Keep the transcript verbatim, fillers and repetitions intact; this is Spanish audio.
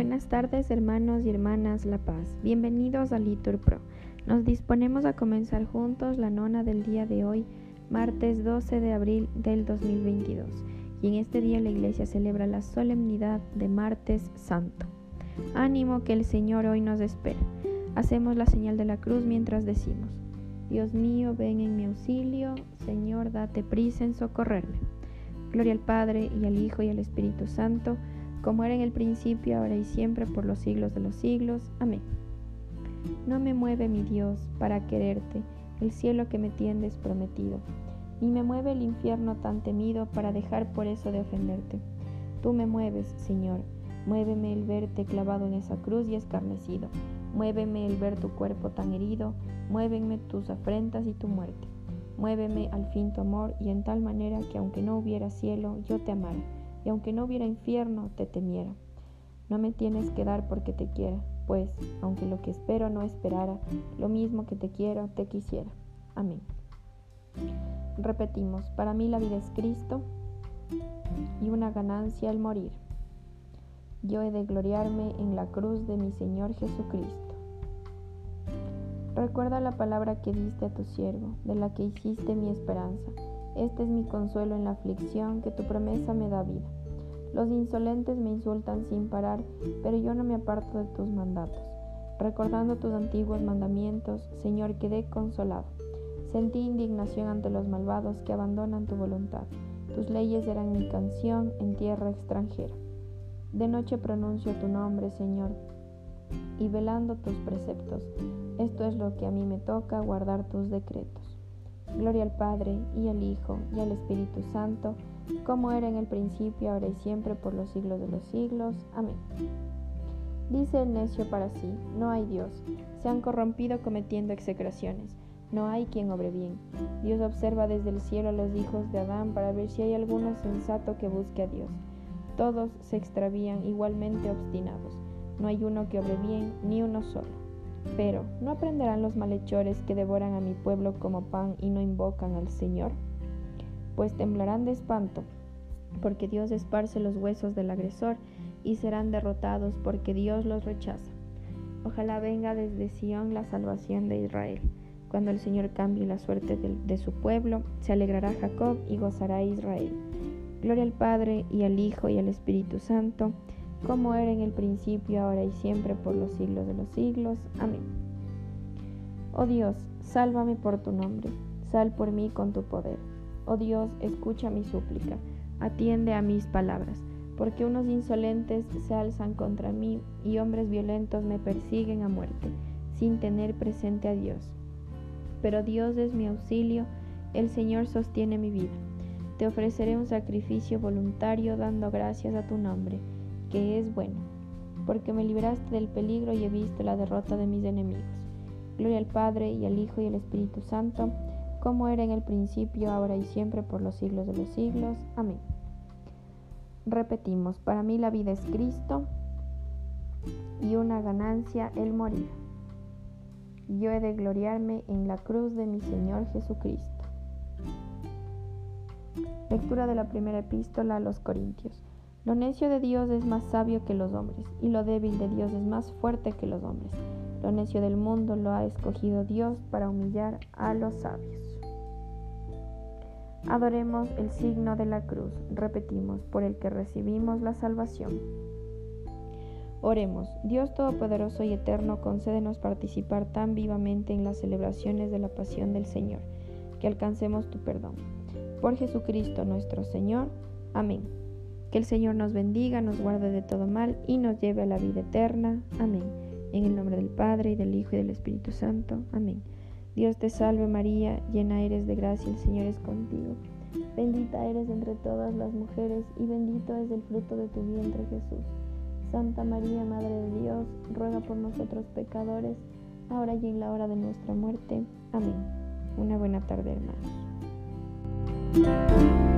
Buenas tardes, hermanos y hermanas La Paz. Bienvenidos a Litur Pro. Nos disponemos a comenzar juntos la nona del día de hoy, martes doce de abril del dos mil veintidós. Y en este día la Iglesia celebra la solemnidad de Martes Santo. Ánimo que el Señor hoy nos espera. Hacemos la señal de la cruz mientras decimos: Dios mío, ven en mi auxilio. Señor, date prisa en socorrerme. Gloria al Padre, y al Hijo, y al Espíritu Santo, como era en el principio, ahora y siempre, por los siglos de los siglos. Amén. No me mueve mi Dios para quererte el cielo que me tiendes prometido, ni me mueve el infierno tan temido para dejar por eso de ofenderte. Tú me mueves, Señor, muéveme el verte clavado en esa cruz y escarnecido, muéveme el ver tu cuerpo tan herido, muévenme tus afrentas y tu muerte, muéveme al fin tu amor, y en tal manera que aunque no hubiera cielo, yo te amara, y aunque no hubiera infierno, te temiera. No me tienes que dar porque te quiera, pues, aunque lo que espero no esperara, lo mismo que te quiero, te quisiera. Amén. Repetimos: para mí la vida es Cristo y una ganancia el morir. Yo he de gloriarme en la cruz de mi Señor Jesucristo. Recuerda la palabra que diste a tu siervo, de la que hiciste mi esperanza. Este es mi consuelo en la aflicción, que tu promesa me da vida. Los insolentes me insultan sin parar, pero yo no me aparto de tus mandatos. Recordando tus antiguos mandamientos, Señor, quedé consolado. Sentí indignación ante los malvados que abandonan tu voluntad. Tus leyes eran mi canción en tierra extranjera. De noche pronuncio tu nombre, Señor, y velando tus preceptos. Esto es lo que a mí me toca, guardar tus decretos. Gloria al Padre, y al Hijo, y al Espíritu Santo, como era en el principio, ahora y siempre, por los siglos de los siglos. Amén. Dice el necio para sí: no hay Dios. Se han corrompido cometiendo execraciones. No hay quien obre bien. Dios observa desde el cielo a los hijos de Adán para ver si hay alguno sensato que busque a Dios. Todos se extravían igualmente obstinados. No hay uno que obre bien, ni uno solo. Pero, ¿no aprenderán los malhechores que devoran a mi pueblo como pan y no invocan al Señor? Pues temblarán de espanto, porque Dios esparce los huesos del agresor, y serán derrotados porque Dios los rechaza. Ojalá venga desde Sión la salvación de Israel. Cuando el Señor cambie la suerte de, de su pueblo, se alegrará Jacob y gozará Israel. Gloria al Padre, y al Hijo, y al Espíritu Santo, como era en el principio, ahora y siempre, por los siglos de los siglos. Amén. Oh Dios, sálvame por tu nombre, sal por mí con tu poder. Oh Dios, escucha mi súplica, atiende a mis palabras, porque unos insolentes se alzan contra mí y hombres violentos me persiguen a muerte, sin tener presente a Dios. Pero Dios es mi auxilio, el Señor sostiene mi vida. Te ofreceré un sacrificio voluntario, dando gracias a tu nombre, que es bueno, porque me libraste del peligro y he visto la derrota de mis enemigos. Gloria al Padre, y al Hijo, y al Espíritu Santo, como era en el principio, ahora y siempre, por los siglos de los siglos. Amén. Repetimos: para mí la vida es Cristo y una ganancia el morir. Yo he de gloriarme en la cruz de mi Señor Jesucristo. Lectura de la primera epístola a los Corintios. Lo necio de Dios es más sabio que los hombres, y lo débil de Dios es más fuerte que los hombres. Lo necio del mundo lo ha escogido Dios para humillar a los sabios. Adoremos el signo de la cruz. Repetimos: por el que recibimos la salvación. Oremos. Dios Todopoderoso y Eterno, concédenos participar tan vivamente en las celebraciones de la pasión del Señor, que alcancemos tu perdón. Por Jesucristo nuestro Señor. Amén. Que el Señor nos bendiga, nos guarde de todo mal y nos lleve a la vida eterna. Amén. En el nombre del Padre, y del Hijo, y del Espíritu Santo. Amén. Dios te salve María, llena eres de gracia, el Señor es contigo. Bendita eres entre todas las mujeres, y bendito es el fruto de tu vientre, Jesús. Santa María, Madre de Dios, ruega por nosotros pecadores, ahora y en la hora de nuestra muerte. Amén. Una buena tarde, hermanos.